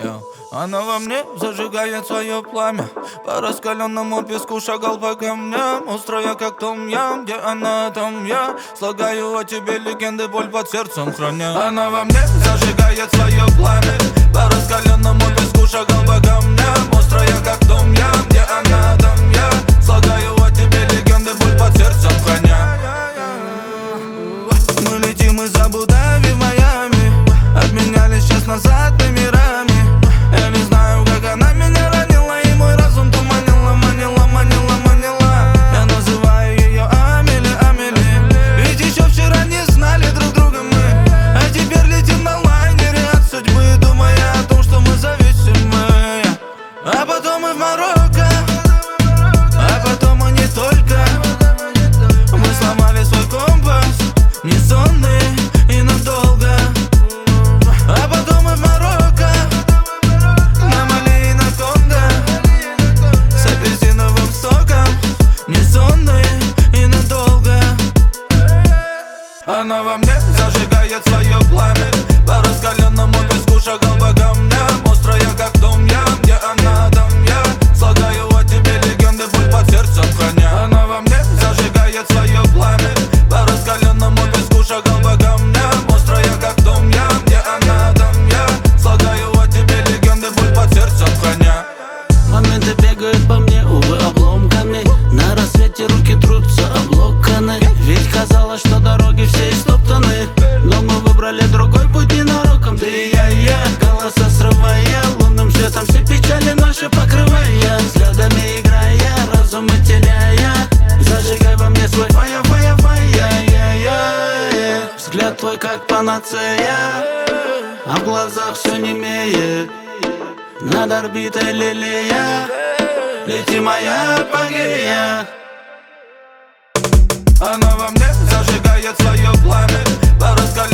Она во мне зажигает свое пламя. По раскаленному песку шагал по камням, острая как том-ям. Где она, там я. Слагаю о тебе легенды, боль под сердцем храня. Она во мне зажигает свое пламя. По раскаленному песку шагал по камням, острая как том-ям. Где она, там я. Слагаю о тебе легенды, боль под сердцем храня. Мы летим из Абу-Даби в Майами. Обменялись час назад номерами. Я не знаю, как она меня ранила, и мой разум туманила, манила. Я называю ее Амели, Амели. Ведь еще вчера не знали друг друга мы, а теперь летим на лайнере от судьбы, думая о том, что мы зависимы. А потом мы в Марокко, а потом мы не только. Мы сломали свой компас, не сонные и надолго. А потом мы в Марокко, на Мали и на Конго, с апельсиновым соком, не сонные и надолго. Она во мне зажигает свое пламя. По раскаленному песку шагал по камням, острая как том-ям. Где она, там я. Слагаю о тебе легенды, боль под сердцем храня. Она во мне зажигает свое пламя. По раскаленному песку шагал по камням, острая как том-ям. Где она, там я. Слагаю о тебе легенды, боль под сердцем храня. Моменты бегают по мне, увы, обломками. На рассвете руки трутся облоканы. Ведь казалось, что дороги все истоптаны, но мы выбрали другой путь ненароком. Ты и я, голоса срывая, лунным светом все печали наши покрывая. Взглядами играя, разум и теряя, зажигай во мне свой фая. Взгляд твой как панацея, а в глазах все немеет. Над орбитой лилия, лети моя апогея. Она во мне зажигает свое пламя. По раскаленному